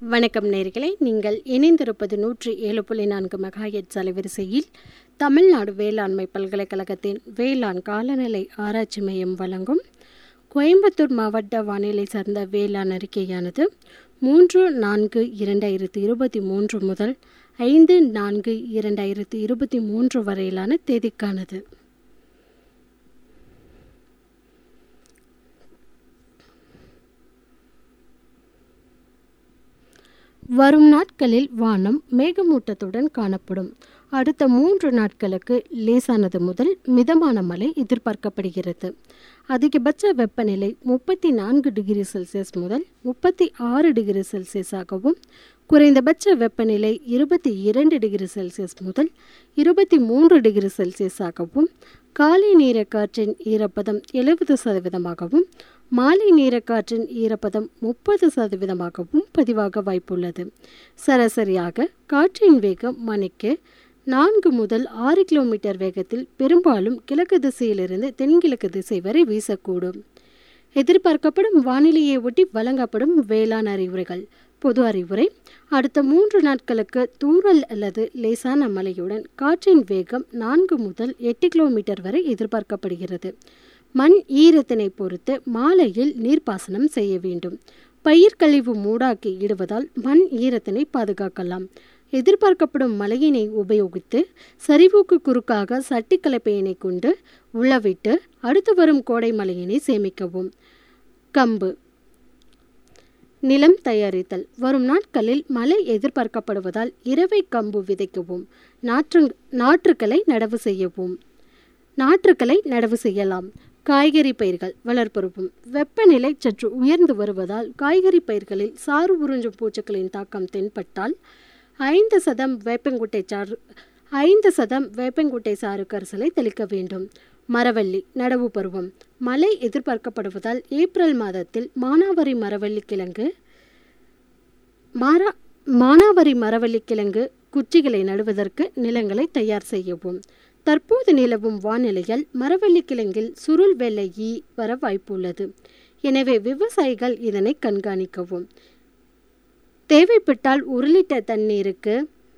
வணக்கம் நேயர்களே, நீங்கள் இணைந்திருப்பது 107.4 மெகாஹெர்ட்ஸ் அலைவரிசையில் தமிழ்நாடு வேளாண்மை பல்கலைக்கழகத்தின் வேளாண் காலநிலை ஆராய்ச்சி மையம் வழங்கும் கோயம்புத்தூர் மாவட்ட வானிலை சார்ந்த வேளாண் அறிக்கையானது 3/4/2023 முதல் 5/4/2023 வரையிலான தேதிக்கானது. வரும் நாட்களில் வானம் மேகமூட்டத்துடன் காணப்படும். அடுத்த 3 நாட்களுக்கு லேசானது முதல் மிதமான மழை எதிர்பார்க்கப்படுகிறது. அதிகபட்ச வெப்பநிலை 34 டிகிரி செல்சியஸ் முதல் 36 டிகிரி செல்சியஸாகவும், குறைந்தபட்ச வெப்பநிலை 22 டிகிரி செல்சியஸ் முதல் 23 டிகிரி செல்சியஸாகவும், காலை நேரக்காற்றின் ஈரப்பதம் 70%ஆகவும், மாலை நேரக்காற்றின் ஈரப்பதம் 30%ஆகவும் பதிவாக வாய்ப்புள்ளது. சராசரியாக காற்றின் வேகம் மணிக்கு 4 முதல் 6 கிலோமீட்டர் வேகத்தில் பெரும்பாலும் கிழக்கு திசையிலிருந்து தென்கிழக்கு திசை வரை வீசக்கூடும். எதிர்பார்க்கப்படும் வானிலையை ஒட்டி வழங்கப்படும் வேளாண் அறிவுரைகள். பொது அறிவுரை: அடுத்த 3 நாட்களுக்கு தூறல் அல்லது லேசான மழையுடன் காற்றின் வேகம் 4 முதல் 8 கிலோமீட்டர் வரை எதிர்பார்க்கப்படுகிறது. மண் ஈரத்தினை பொறுத்து மாலையில் நீர்ப்பாசனம் செய்ய வேண்டும். பயிர் கழிவு மூடாக்கி இடுவதால் மண் ஈரத்தினை பாதுகாக்கலாம். எதிர்பார்க்கப்படும் மழையினை உபயோகித்து சரிவுக்கு குறுக்காக சட்டி கலப்பையினை கொண்டு உழவிட்டு அடுத்து வரும் கோடை மழையினை சேமிக்கவும். கம்பு நிலம் தயாரித்தல். வரும் நாட்களில் மழை எதிர்பார்க்கப்படுவதால் இரவை கம்பு விதைக்கவும், நாற்றுக்களை நடவு செய்யலாம். காய்கறி பயிர்கள் வளர்ப்பருவம். வெப்பநிலை சற்று உயர்ந்து வருவதால் காய்கறி பயிர்களில் சாறு உறிஞ்சும் பூச்சிகளின் தாக்கம் தென்பட்டால் 5% வேப்பங்குட்டை சாறு கரைசலை தெளிக்க வேண்டும். மரவள்ளி நடவு பருவம். மழை எதிர்பார்க்கப்படுவதால் ஏப்ரல் மாதத்தில் மானாவரி மரவள்ளி கிழங்கு குச்சிகளை நடுவதற்கு நிலங்களை தயார் செய்யவும். தற்போது நிலவும் வானிலையால் மரவள்ளி கிழங்கில் சுருள் வெள்ளை ஈ வர வாய்ப்புள்ளது. எனவே விவசாயிகள் இதனை கண்காணிக்கவும். தேவைப்பட்டால் 1 லிட்டர் தண்ணீருக்கு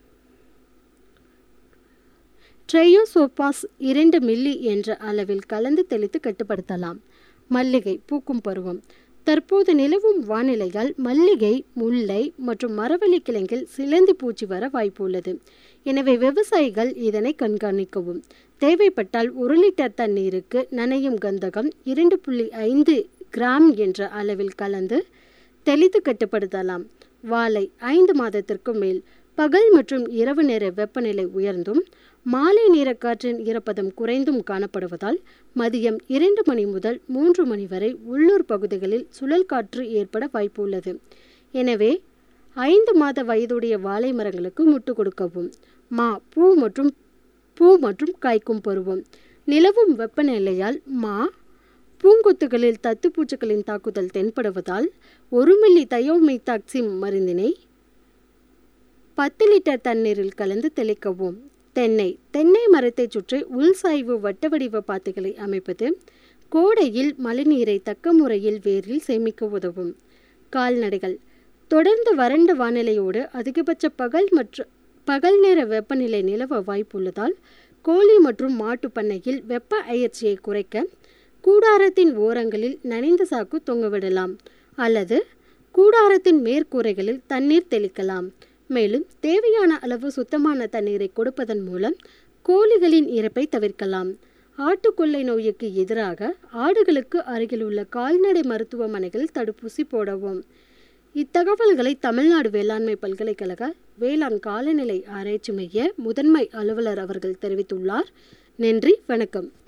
ட்ரையோசோபாஸ் 2 மில்லி என்ற அளவில் கலந்து தெளித்து கட்டுப்படுத்தலாம். மல்லிகை பூக்கும் பருவம். தற்போது நிலவும் வானிலையால் மல்லிகை, முல்லை மற்றும் மரவள்ளி கிழங்கில் சிலந்தி பூச்சி வர வாய்ப்புள்ளது. எனவே விவசாயிகள் இதனை கண்காணிக்கவும். தேவைப்பட்டால் 1 லிட்டர் தண்ணீருக்கு நனையும் கந்தகம் 2.5 கிராம் என்ற அளவில் கலந்து தெளித்து கட்டுப்படுத்தலாம். வாழை 5 மாதத்திற்கு மேல் பகல் மற்றும் இரவு நேர வெப்பநிலை உயர்ந்தும் மாலை நேர காற்றின் ஈரப்பதம் குறைந்தும் காணப்படுவதால் மதியம் 2 மணி முதல் 3 மணி வரை உள்ளூர் பகுதிகளில் சுழல் காற்று ஏற்பட வாய்ப்பு உள்ளது. எனவே 5 மாத வயதுடைய வாழை மரங்களுக்கு முட்டு கொடுக்கவும். பூ மற்றும் காய்க்கும் பருவம். நிலவும் வெப்பநிலையால் பூங்கொத்துகளில் தத்துப்பூச்சிகளின் தாக்குதல் தென்படுவதால் 1 மில்லி தயோமெத்தாக்சிம் மருந்தினை 10 லிட்டர் தண்ணீரில் கலந்து தெளிக்கவும். தென்னை மரத்தை சுற்றி உள்சாய்வு வட்ட வடிவ பாத்திகளை அமைப்பது கோடையில் மழைநீரை தக்க முறையில் வேரில் சேமிக்க உதவும். கால்நடைகள். தொடர்ந்து வறண்ட வானிலையோடு அதிகபட்ச பகல் நேர வெப்பநிலை நிலவ வாய்ப்புள்ளதால் கோழி மற்றும் மாட்டு பண்ணையில் வெப்ப அயற்சியை குறைக்க கூடாரத்தின் ஓரங்களில் நனைந்த சாக்கு தொங்கவிடலாம் அல்லது கூடாரத்தின் மேற்கூரைகளில் தண்ணீர் தெளிக்கலாம். மேலும் தேவையான அளவு சுத்தமான தண்ணீரை கொடுப்பதன் மூலம் கோழிகளின் இறப்பை தவிர்க்கலாம். ஆட்டுக்கொள்ளை நோய்க்கு எதிராக ஆடுகளுக்கு அருகில் உள்ள கால்நடை மருத்துவமனைகளில் தடுப்பூசி போடவும். இத்தகவல்களை தமிழ்நாடு வேளாண்மை பல்கலைக்கழக வேளாண் காலநிலை ஆராய்ச்சி மைய முதன்மை அலுவலர் அவர்கள் தெரிவித்துள்ளார். நன்றி, வணக்கம்.